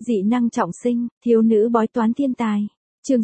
Dị năng trọng sinh, thiếu nữ bói toán thiên tài. Chương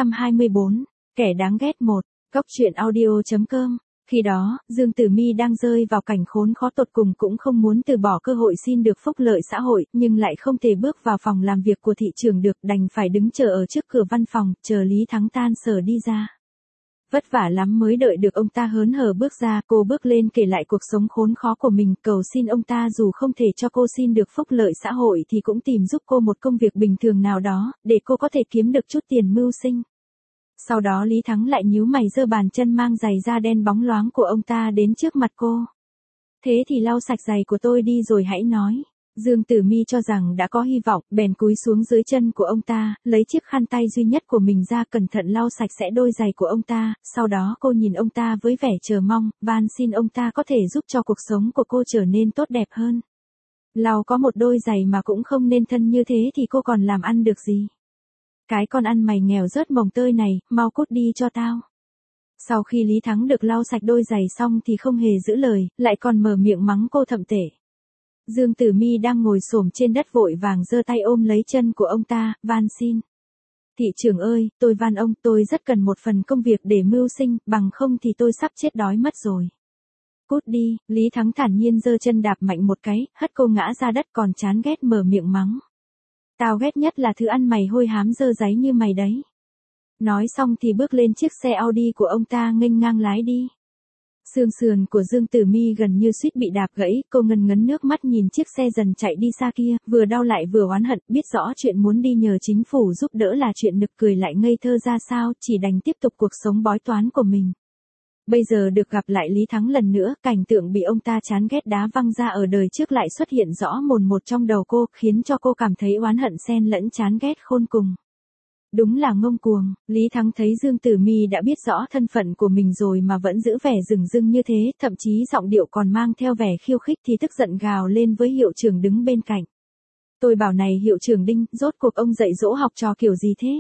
624, kẻ đáng ghét 1. Góc truyện audio.com. Khi đó, Dương Tử Mi đang rơi vào cảnh khốn khó tột cùng, cũng không muốn từ bỏ cơ hội xin được phúc lợi xã hội, nhưng lại không thể bước vào phòng làm việc của thị trưởng được, đành phải đứng chờ ở trước cửa văn phòng, chờ Lý Thắng tan sở đi ra. Vất vả lắm mới đợi được ông ta hớn hở bước ra, cô bước lên kể lại cuộc sống khốn khó của mình, cầu xin ông ta dù không thể cho cô xin được phúc lợi xã hội thì cũng tìm giúp cô một công việc bình thường nào đó, để cô có thể kiếm được chút tiền mưu sinh. Sau đó Lý Thắng lại nhíu mày giơ bàn chân mang giày da đen bóng loáng của ông ta đến trước mặt cô. Thế thì lau sạch giày của tôi đi rồi hãy nói. Dương Tử Mi cho rằng đã có hy vọng, bèn cúi xuống dưới chân của ông ta, lấy chiếc khăn tay duy nhất của mình ra cẩn thận lau sạch sẽ đôi giày của ông ta, sau đó cô nhìn ông ta với vẻ chờ mong, van xin ông ta có thể giúp cho cuộc sống của cô trở nên tốt đẹp hơn. Lau có một đôi giày mà cũng không nên thân như thế thì cô còn làm ăn được gì? Cái con ăn mày nghèo rớt mồng tơi này, mau cút đi cho tao. Sau khi Lý Thắng được lau sạch đôi giày xong thì không hề giữ lời, lại còn mở miệng mắng cô thậm tệ. Dương Tử Mi đang ngồi xổm trên đất vội vàng giơ tay ôm lấy chân của ông ta, van xin. Thị trưởng ơi, tôi van ông, tôi rất cần một phần công việc để mưu sinh, bằng không thì tôi sắp chết đói mất rồi. Cút đi, Lý Thắng thản nhiên giơ chân đạp mạnh một cái, hất cô ngã ra đất, còn chán ghét mở miệng mắng. Tao ghét nhất là thứ ăn mày hôi hám dơ dáy như mày đấy. Nói xong thì bước lên chiếc xe Audi của ông ta nghênh ngang lái đi. Xương sườn của Dương Tử Mi gần như suýt bị đạp gãy, cô ngấn ngấn nước mắt nhìn chiếc xe dần chạy đi xa kia, vừa đau lại vừa oán hận, biết rõ chuyện muốn đi nhờ chính phủ giúp đỡ là chuyện nực cười lại ngây thơ ra sao, chỉ đành tiếp tục cuộc sống bói toán của mình. Bây giờ được gặp lại Lý Thắng lần nữa, cảnh tượng bị ông ta chán ghét đá văng ra ở đời trước lại xuất hiện rõ mồn một trong đầu cô, khiến cho cô cảm thấy oán hận xen lẫn chán ghét khôn cùng. Đúng là ngông cuồng, Lý Thắng thấy Dương Tử Mi đã biết rõ thân phận của mình rồi mà vẫn giữ vẻ dửng dưng như thế, thậm chí giọng điệu còn mang theo vẻ khiêu khích thì tức giận gào lên với hiệu trưởng đứng bên cạnh. Tôi bảo này hiệu trưởng Đinh, rốt cuộc ông dạy dỗ học trò kiểu gì thế?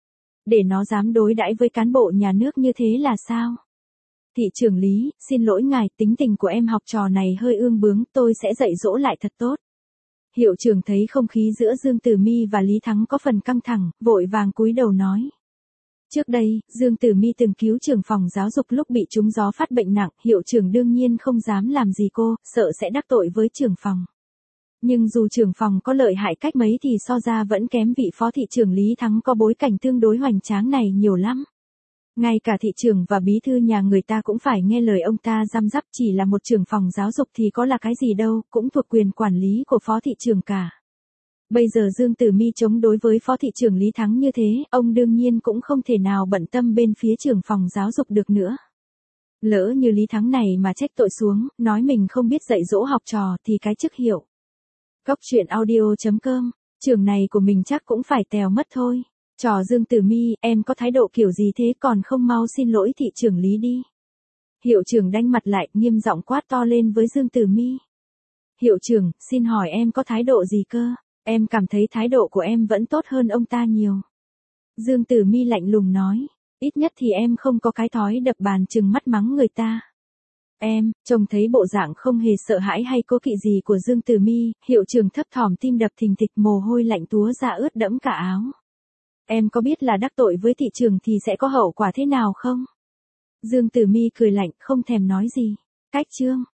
Để nó dám đối đãi với cán bộ nhà nước như thế là sao? Thị trưởng Lý, xin lỗi ngài, tính tình của em học trò này hơi ương bướng, tôi sẽ dạy dỗ lại thật tốt. Hiệu trưởng thấy không khí giữa Dương Tử Mi và Lý Thắng có phần căng thẳng, vội vàng cúi đầu nói. Trước đây, Dương Tử Mi từng cứu trưởng phòng giáo dục lúc bị trúng gió phát bệnh nặng, hiệu trưởng đương nhiên không dám làm gì cô, sợ sẽ đắc tội với trưởng phòng. Nhưng dù trưởng phòng có lợi hại cách mấy thì so ra vẫn kém vị phó thị trưởng Lý Thắng có bối cảnh tương đối hoành tráng này nhiều lắm. Ngay cả thị trưởng và bí thư nhà người ta cũng phải nghe lời ông ta răm rắp, chỉ là một trưởng phòng giáo dục thì có là cái gì đâu, cũng thuộc quyền quản lý của phó thị trưởng cả. Bây giờ Dương Tử Mi chống đối với phó thị trưởng Lý Thắng như thế, ông đương nhiên cũng không thể nào bận tâm bên phía trưởng phòng giáo dục được nữa. Lỡ như Lý Thắng này mà trách tội xuống, nói mình không biết dạy dỗ học trò thì cái chức hiệu. Góc truyện audio.com, trường này của mình chắc cũng phải tèo mất thôi. Trò Dương Tử Mi, em có thái độ kiểu gì thế còn không mau xin lỗi thị trưởng Lý đi. Hiệu trưởng đanh mặt lại, nghiêm giọng quát to lên với Dương Tử Mi. Hiệu trưởng, xin hỏi em có thái độ gì cơ? Em cảm thấy thái độ của em vẫn tốt hơn ông ta nhiều. Dương Tử Mi lạnh lùng nói, ít nhất thì em không có cái thói đập bàn trừng mắt mắng người ta. Em, trông thấy bộ dạng không hề sợ hãi hay cố kỵ gì của Dương Tử Mi, hiệu trưởng thấp thỏm tim đập thình thịch, mồ hôi lạnh túa ra ướt đẫm cả áo. Em có biết là đắc tội với thị trường thì sẽ có hậu quả thế nào không? Dương Tử Mi cười lạnh, không thèm nói gì. Cách chương.